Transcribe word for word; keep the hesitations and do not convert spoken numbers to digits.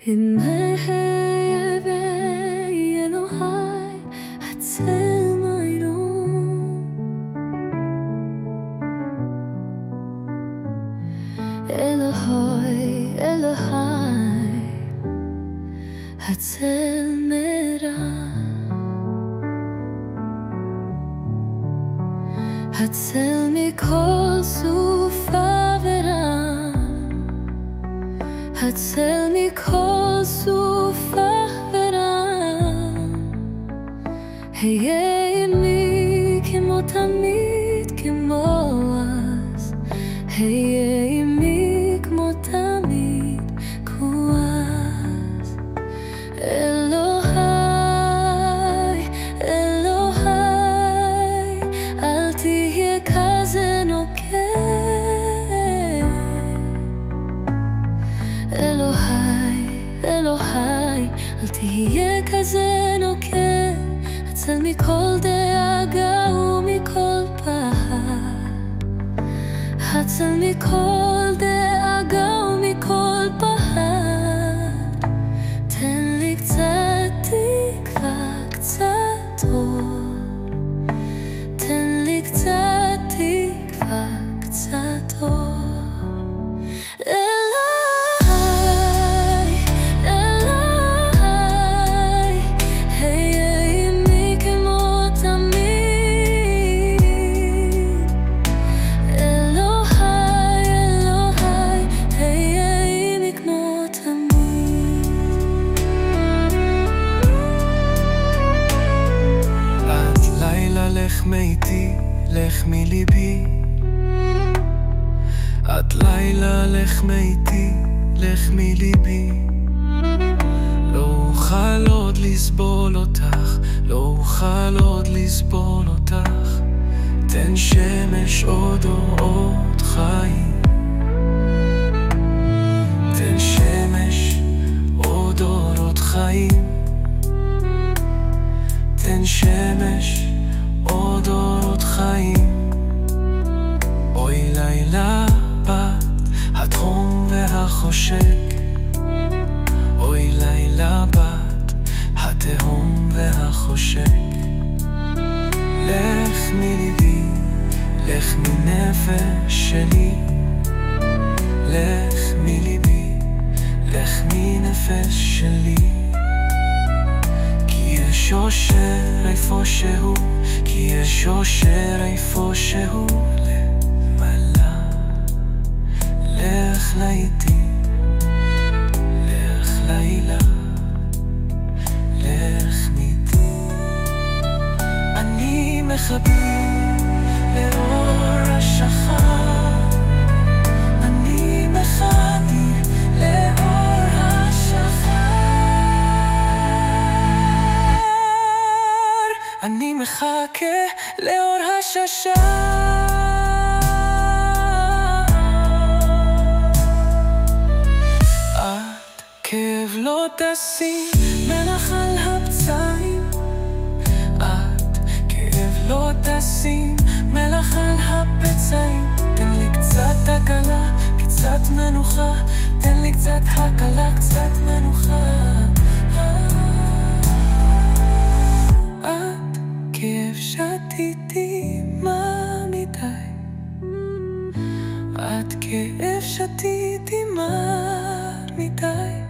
Himmel Elohai Hatzel Mayro Elohai Elohai Hatzel Mera Hatzel Mikol Sufa Hatzel mikol sufa veram Heye imi כמו תמיד כמו אז Heye imi כמו תמיד כמו אז אלוהי, אלוהי אל תהיה כזה נוקב אלוהי, אלוהי, אל תהיה כזה נוקב הצל מכל דאגה ומכל פחד הצל מכל דאגה ומכל פחד תן לי קצת תקווה, קצת אור תן לי קצת תקווה, קצת אור לך מאיתי, לך מליבי עד לילה לך מאיתי, לך מליבי לא אוכל עוד לסבול אותך, לא אוכל עוד לסבול אותך תן שמש עוד אור עוד חיים תן שמש עוד אור עוד חיים תן שמש עוד אור עוד חיים אוי לילה בת התהום והחושק אוי לילה בת התהום והחושק לך מליבי לך מנפש שלי לך מליבי לך מנפש שלי כי יש אושר איפה שהוא כי יש אושר איפה שהוא למעלה לך לאיתי לך לילה לך ניתי אני מחביא לאור השחר אני מחביא לאור השחר אני מחכה לאור השחר עד כאב לא תשים מלח על הפצעים עד כאב לא תשים מלח על הפצעים תן לי קצת הקלה, קצת מנוחה תן לי קצת הקלה, קצת מנוחה עד כאב שתיתי מה מדי עד כאב שתיתי מה מדי